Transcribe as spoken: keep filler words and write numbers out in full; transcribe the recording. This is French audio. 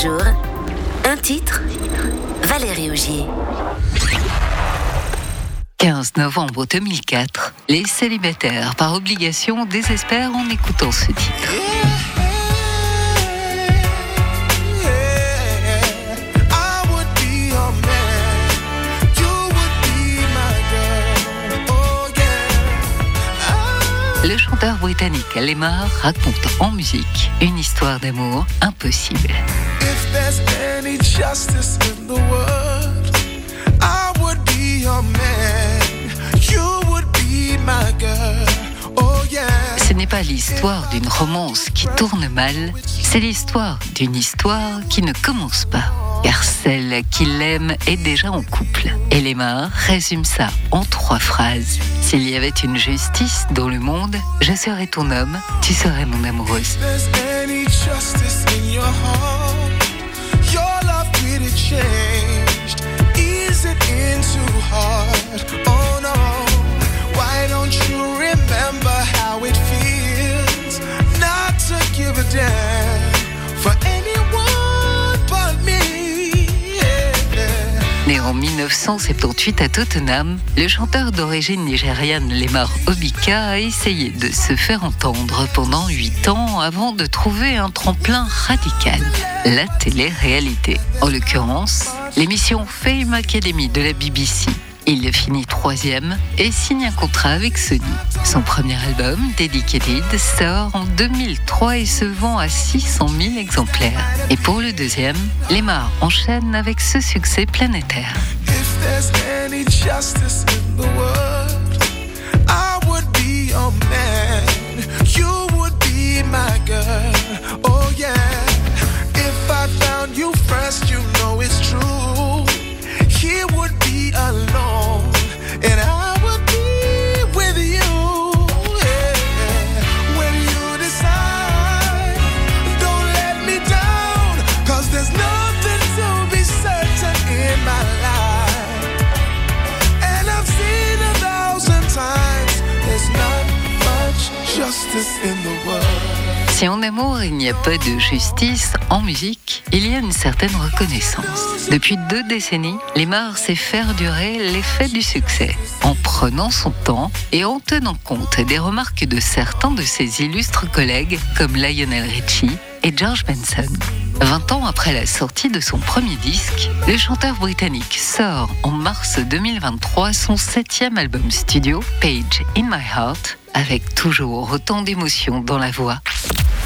jour, un titre, Valérie Augier. quinze novembre deux mille quatre, les célibataires, par obligation, désespèrent en écoutant ce titre. Le chanteur britannique Lemar raconte en musique une histoire d'amour impossible. If there's any justice in the world, I would be your man. You would be my girl. Oh yeah. Ce n'est pas l'histoire d'une romance qui tourne mal, c'est l'histoire d'une histoire qui ne commence pas. Car celle qui l'aime est déjà en couple. Et Lemar résume ça en trois phrases. S'il y avait une justice dans le monde, je serais ton homme, tu serais mon amoureuse. Né en dix-neuf cent soixante-dix-huit à Tottenham, le chanteur d'origine nigériane Lemar Obika a essayé de se faire entendre pendant huit ans avant de trouver un tremplin radical, la télé-réalité. En l'occurrence, l'émission Fame Academy de la B B C. Il finit troisième et signe un contrat avec Sony. Son premier album, Dedicated, sort en deux mille trois et se vend à six cent mille exemplaires. Et pour le deuxième, Lemar enchaîne avec ce succès planétaire. Alone, and I would be with you, yeah. When you decide, don't let me down, 'cause there's nothing to be certain in my life. And I've seen a thousand times, there's not much justice in the world. Si en amour il n'y a pas de justice, en musique, il y a une certaine reconnaissance. Depuis deux décennies, Lemar sait faire durer l'effet du succès, en prenant son temps et en tenant compte des remarques de certains de ses illustres collègues comme Lionel Richie et George Benson. vingt ans après la sortie de son premier disque, le chanteur britannique sort en mars deux mille vingt-trois son septième album studio, Page in My Heart, avec toujours autant d'émotions dans la voix.